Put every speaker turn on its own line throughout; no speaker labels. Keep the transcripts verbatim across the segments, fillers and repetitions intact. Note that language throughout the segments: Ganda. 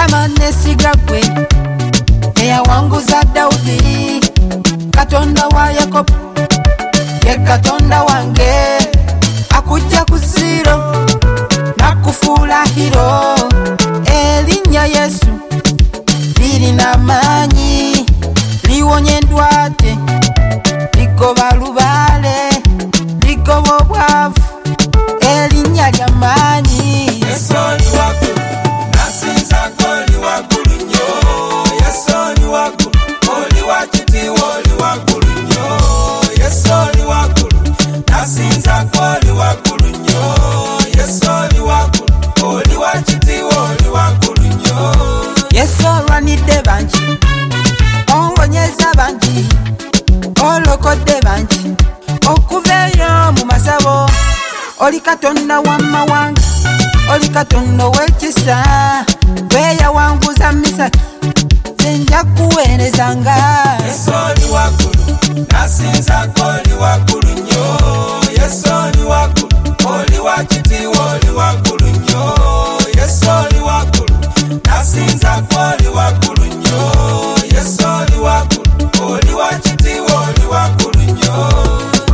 Mukama nesiga gwe eyawanguza Dawudi, Katonda wa Yakobo ye Katonda wange, akujja ku zero nakufuula hiro. Erinnya Yesu lirina amaanyi, liwonya endwadde, ligoba lubaale, ligoba obwavu. Erinnya lya maanyi.
Yesu oli waggulu, nasinza oli waggulu nnyo. Yesu oli waggulu, oli wa kitiibwa, oli waggulu nnyo. Yesu oli waggulu, nasinza oli waggulu nnyo. Yesu oli waggulu, oli wa kitiibwa, oli waggulu nnyo.
Yesu olwanidde bangi, owonyeza bangi, olokodde bangi okuva eyo mu masabo. Oli Katonda w'amawanga, oli Katonda w'ekisa, gwe yawanguza Misaki, nze nja kuweerezanga.
Yesu oli waggulu, nasinza oli waggulu nnyo. Yesu oli waggulu, oli wa kitiibwa, oli waggulu nnyo. Yesu oli waggulu, nasinza oli waggulu nnyo. Yesu oli waggulu, oli wa kitiibwa, oli waggulu nnyo.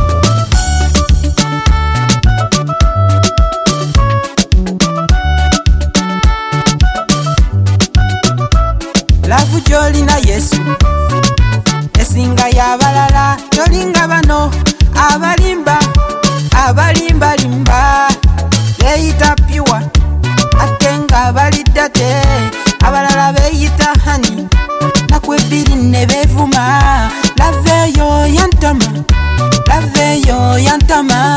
Lavu gy'olina Yesu esinga y'abalala, tolinga bano abalimba abalimbalimba, beeyita pyuwa ate nga balidda te, abalala beeyita hani naku ebbiri ne beevuma. Lava eyo yantama, lava eyo yantama.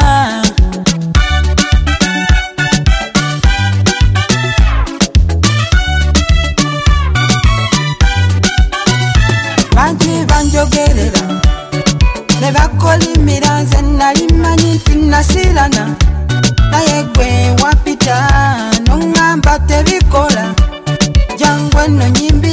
Bangi banjogerera ne bakolimira, nze nali mmanyi nti nasirana, naye gwe wapita n'oŋŋamba tebikola. Jangu eno nyimbi